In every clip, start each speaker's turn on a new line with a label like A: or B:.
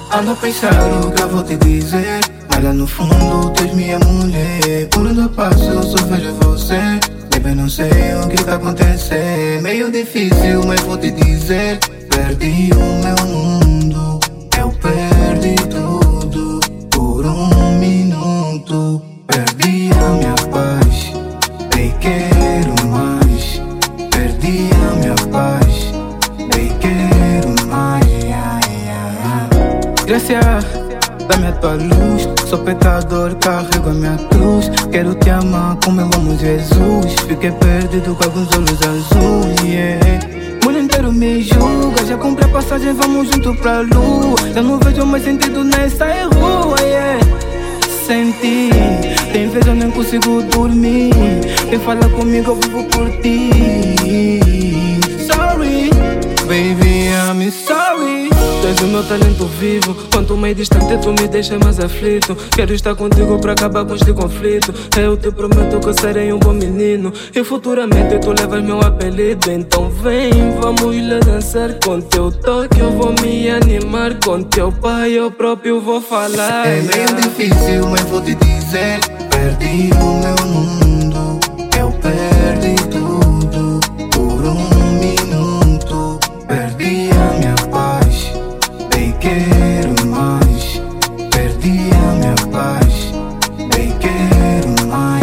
A: Ando a pensar o que eu vou te dizer, mas lá no fundo tu és minha mulher. Por onde eu passo eu só vejo você. Baby, não sei o que tá acontecendo. Meio difícil, mas vou te dizer. Perdi o meu mundo, eu perdi tudo por um minuto. Perdi a minha paz, nem quero mais. Perdi a minha paz, nem quero mais. Graças, dá-me a tua luz. Sou pecador, carrego a minha cruz. Quero te amar como eu amo Jesus. Fiquei perdido com alguns olhos azuis, yeah. O mundo inteiro me julga. Já comprei a passagem, vamos junto pra lua. Já não vejo mais sentido nessa rua, yeah. Senti, tem vezes eu nem consigo dormir. Quem fala comigo eu vivo por ti. Sorry, baby, I'm sorry. Tu és o meu talento vivo. Quanto mais distante tu me deixa mais aflito. Quero estar contigo pra acabar com este conflito. Eu te prometo que eu serei um bom menino. E futuramente tu levas meu apelido. Então vem, vamos lá dançar. Com teu toque eu vou me animar. Com teu pai eu próprio vou falar. É meio difícil, mas vou te dizer. Perdi o meu mundo, eu perdi tudo por um minuto. Perdi a minha paz, nem quero mais. Perdi a minha paz, nem quero mais.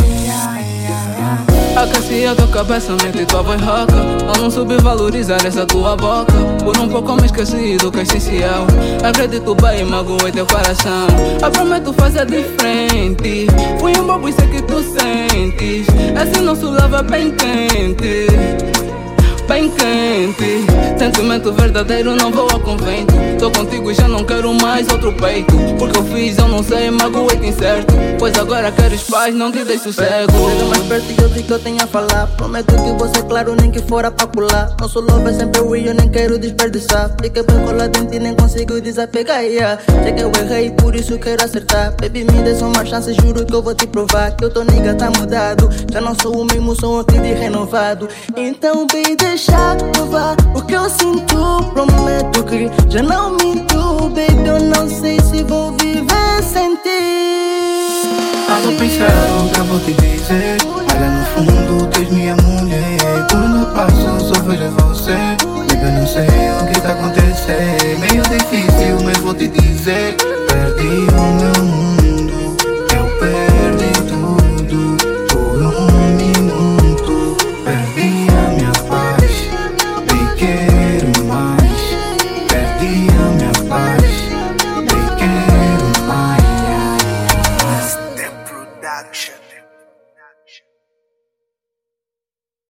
B: Aquecia tua cabeça, mente e tua voz roca. Eu não soube valorizar essa tua boca. Por um pouco me esqueci do que é essencial. Acredito bem, magoei teu coração. Eu prometo fazer diferente. Fui um bobo e sei que tu sentes. Esse nosso love é bem quente, bem quente. Sentimento verdadeiro, não vou ao convento. Tô contigo e já não quero mais outro peito. Porque eu fiz, eu não sei, magoei-te incerto. Pois agora queres paz, não te dei sossego.
C: Chega mais perto e eu digo que eu tenho a falar. Prometo que vou ser claro, nem que fora pra pular. Nosso love é sempre real, eu nem quero desperdiçar. Fiquei bem colado em ti, nem consigo desapegar, yeah. Sei que eu errei, por isso quero acertar. Baby, me dê só uma chance, juro que eu vou te provar. Que eu tô nigga, tá mudado. Já não sou o mesmo, sou um de renovado. Então, baby, deixa provar o que eu sinto. Prometo que já não minto. Baby, eu não sei se vou viver sem ti.
A: Ando a pensar o que eu vou te dizer, mas lá no fundo tu és minha mulher. Por onde eu passo eu só vejo você. Baby, eu não sei o que tá acontecendo. Meio difícil, mas vou te dizer. Perdi o meu mundo,